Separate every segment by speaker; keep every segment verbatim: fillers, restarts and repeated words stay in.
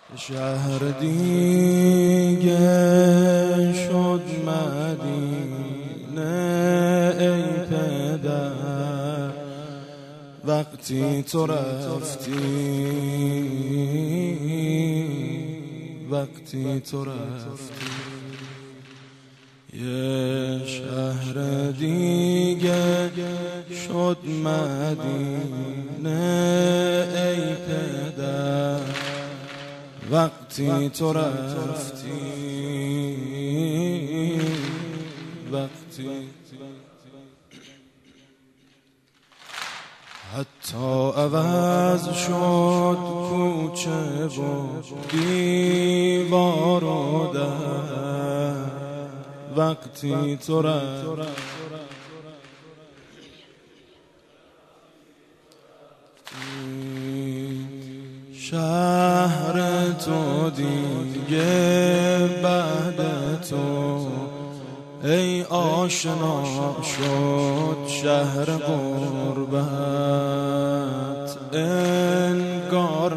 Speaker 1: شهر دیگه شد مدینه ای پدر، وقتی تو رفتی، وقتی تو رفتی. یه شهر دیگه شد مدینه ای پدر، وقتی تو رفتی، وقتی حتی عوض شد کوچه و دیوار و در، وقتی تو رفتی. شهر تو دیگه بعد تو ای آشنا شد شهر غربت، انگار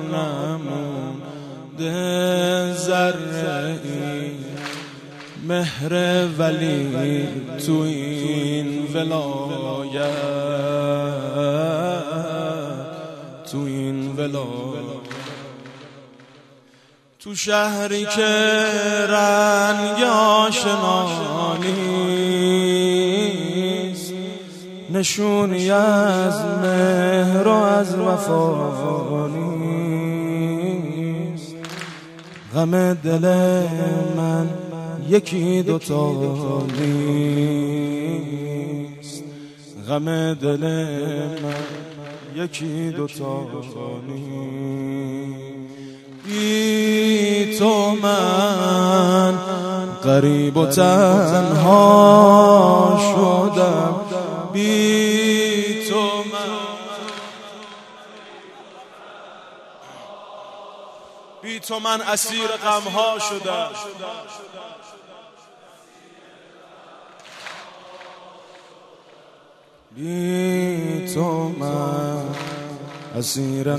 Speaker 1: نمونده ذره ای مهر ولی تو این ولایت، تو این ولایت. تو شهری که رنگ آشنا نیست، نشونی از مهر و از وفا نیست، غم دل من یکی دوتا نیست، غم دل من یکی دوتا نیست. بی تو من غریب و تنها شدم، بی تو من بی تو من اسیر غمها شدم. بی تو من اسیر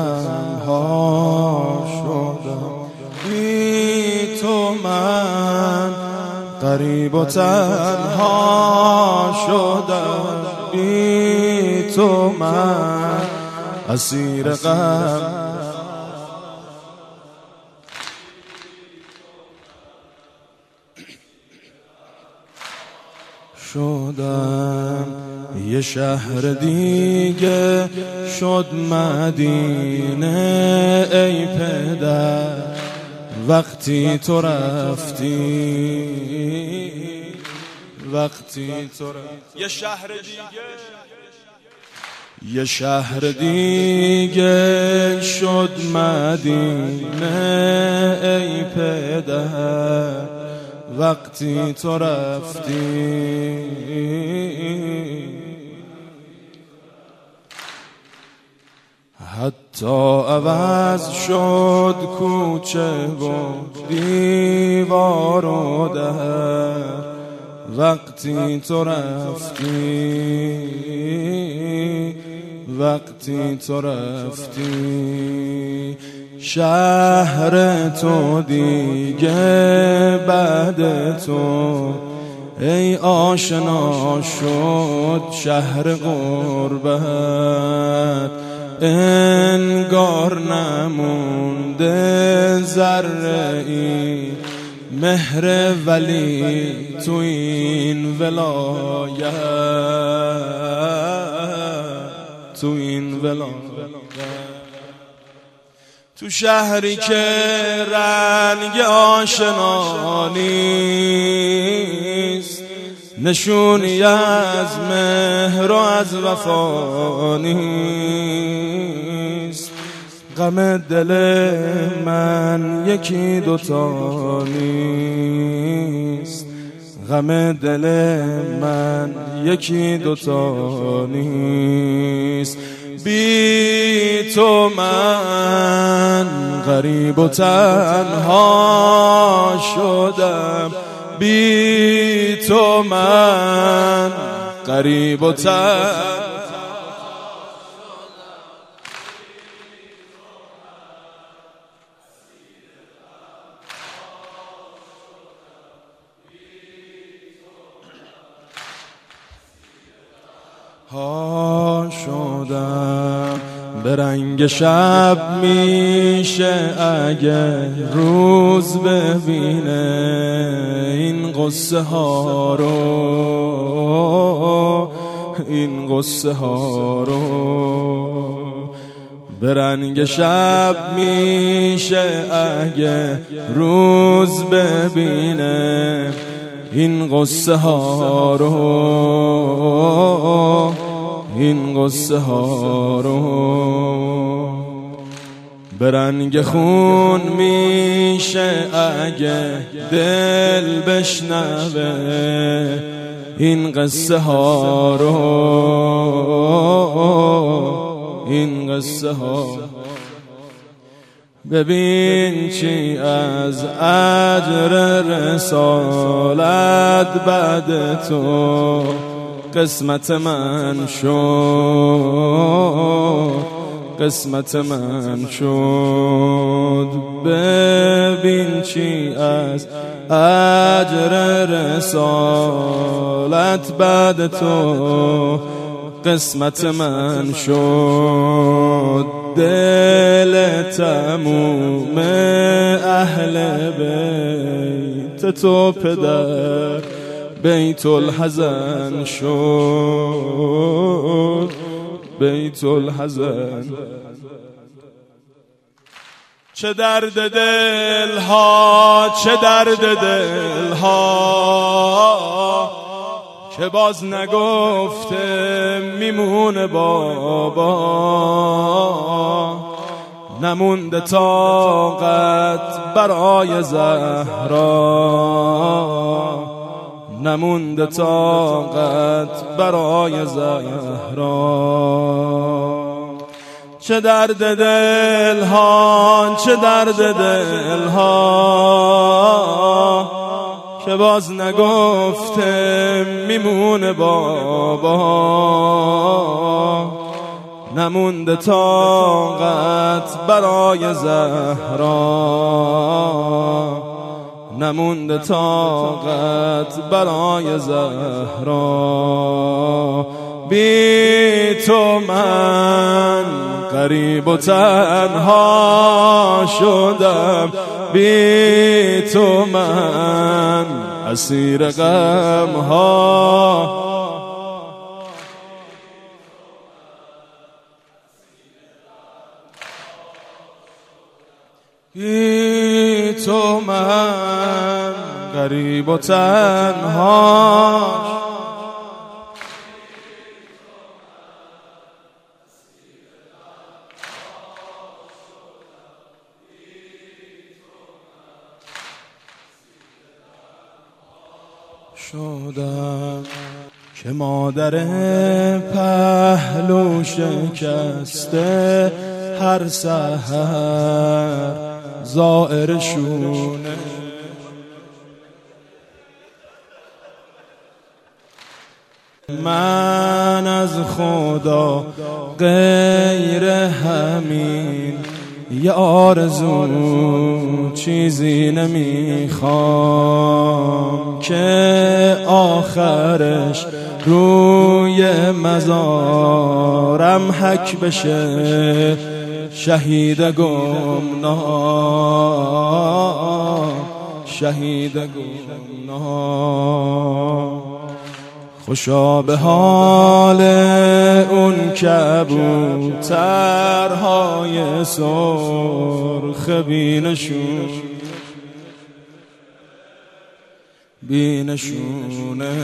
Speaker 1: غمها شدم، بی تو من غریب و تنها شدم، بی تو من اسیر غم شدم. یه شهر دیگه شد مدینه ای پدر، وقتی تو رفتی، وقتی تو رفتی. یه شهر دیگه یه شهر دیگه شد مدینه ای پدر، وقتی تو رفتی. حتی عوض شد کوچه و دیوار و در، وقتی تو رفتی، وقتی تو رفتی. شهر تو دیگه بعد تو ای آشنا شد شهر غربت، انگار نمونده ذره ای مهر ولی تو این ولایت، تو این ولایت. تو شهری که رنگ آشنا نیست، نشونی از مهر و از وفا نیست، غم دل من یکی دوتا نیست، غم دل من یکی دوتا نیست. بی تو من غریب و تنها شدم، بی تو من غریب و تنها ها شدم به رنگ شب میشه اگه روز ببینه این قصه ها رو این قصه ها رو به رنگ شب میشه اگه روز ببینه این قصه ها رو این قصه ها رو به رنگ خون میشه اگه دل بشنوه این قصه ها رو این قصه ها ببین چی از اجر رسالت بعد تو قسمت من شد قسمت من شد ببین چی از اجر رسالت بعد تو قسمت من شد دل تموم اهل بیت تو پدر بیت الحزن شد بیت الحزن چه درد دل ها چه درد دل ها که باز نگفته میمونه بابا نمونده طاقت برای زهرا نمونده طاقت برای زهرا چه درد دل ها چه درد دل ها که باز نگفته میمونه بابا نمونده طاقت برای زهرا نمونده طاقت برای زهرا بی تو من غریب و تنها شدم بی تو من اسیر غم ها بی تو من غریب و تنها شدم که مادر پهلو شکسته هر سحر زائرشونه من از خدا غیر همین یه آرزو چیزی نمیخوام که آخرش روی مزارم حک بشه شهید گمنام شهید گمنام خوشا به حال اون کبوترهای سرخ بینشون بینشونه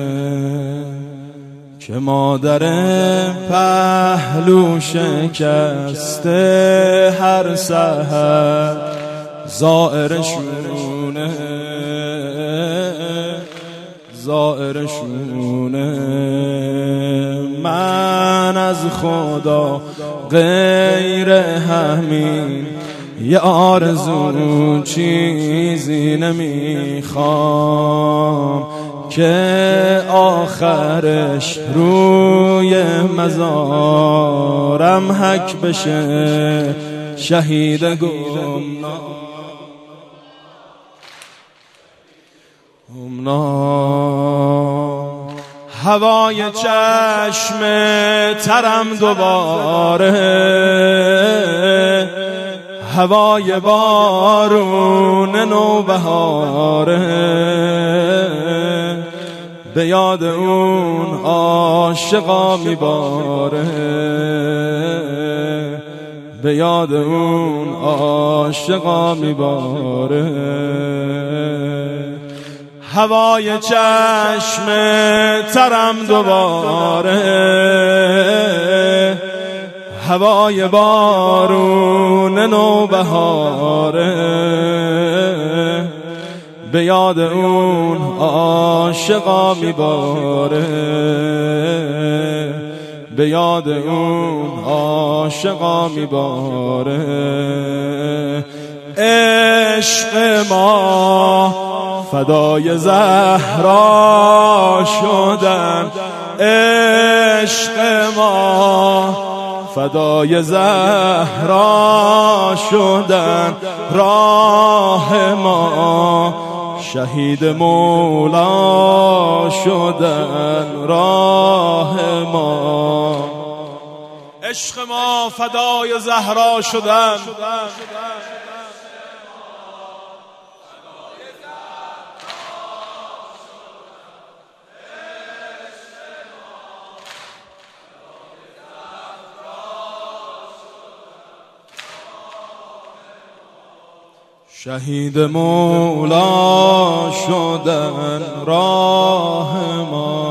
Speaker 1: که مادر پهلو شکسته هر سحر زائرشونه زائرشونه من از خدا غیر همین یه آرزو چیزی نمیخوام که آخرش روی مزارم حک بشه شهید گمنام هوای چشم ترم دوباره، هوای بارون نوبهاره، به یاد اون عاشقا میباره، به یاد اون عاشقا میباره. هوای چشم ترم دوباره، هوای بارون نوبهاره، به یاد اون عاشقا میباره، به یاد اون عاشقا میباره. عشق ما فدای زهرا شدن، عشق ما فدای زهرا شدن، راه ما شهید مولا شدن، راه ما. عشق ما فدای زهرا شدن، شهید مولا شدن، راه ما.